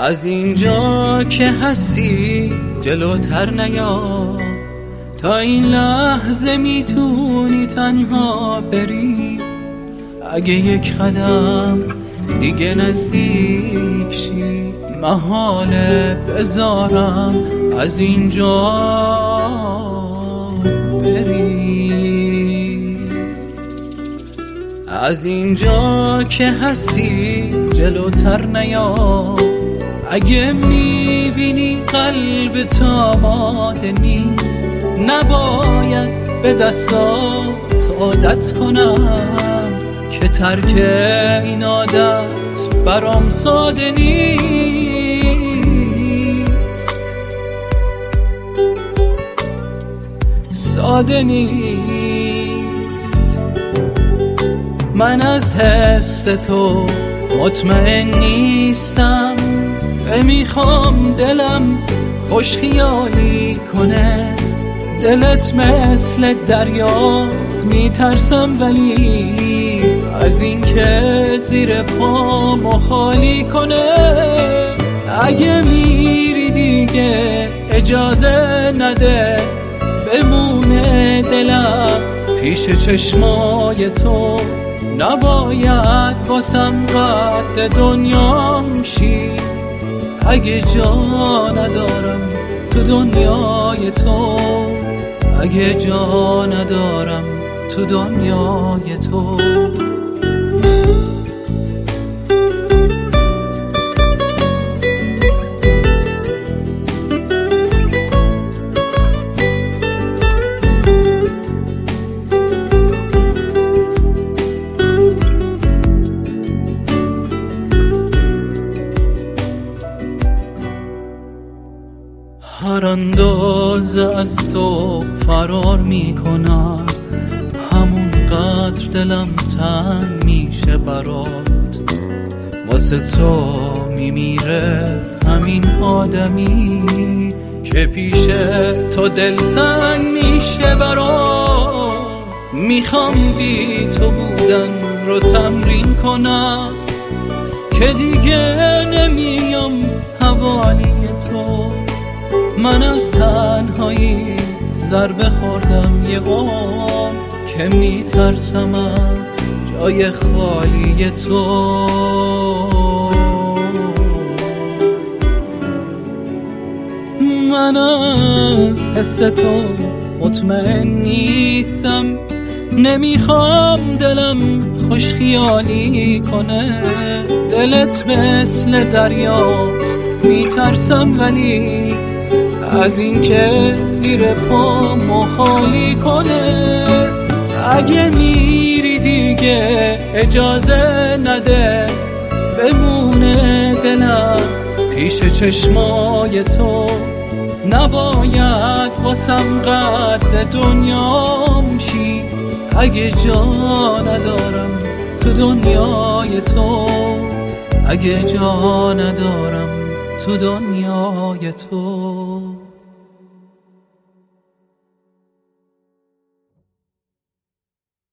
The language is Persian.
از اینجا که هستی جلوتر نیا، تا این لحظه میتونی تنها بری. اگه یک قدم دیگه نزدیک شی، محاله بذارم از اینجا بری. از اینجا که هستی جلوتر نیا، اگه میبینی قلب تا آماده نیست، نباید به دستات عادت کنم که ترک این عادت برام ساده نیست. ساده نیست. من از حس تو مطمئن نیستم، میخوام دلم خوش خیالی کنه. دلت مثل دریاست، میترسم ولی از این که زیر پامو خالی کنه. اگه میری دیگه اجازه نده بمونه دلم پیش چشمای تو. نباید واسم قد دنیام شی، اگه جا ندارم تو دنیای تو. اگه جا ندارم تو دنیای تو. هر اندازه از تو فرار میکنم، همون قدر دلم تنگ میشه برات. واسه تو میمیره همین آدمی که پیش تو دل سنگ میشه برات. میخوام بی تو بودن رو تمرین کنم که دیگه نمیام حوالی تو. من از تنهایی ضربه خوردم یه قوم که میترسم از جای خالی تو. من از حس تو مطمئن نیستم، نمیخوام دلم خوش خیالی کنه. دلت مثل دریاست، میترسم ولی از این که زیر پامو خالی کنه. اگه میری دیگه اجازه نده بمونه دلم پیش چشمای تو. نباید واسم قد دنیام شی، اگه جا ندارم تو دنیای تو. اگه جا ندارم تو دنیای تو.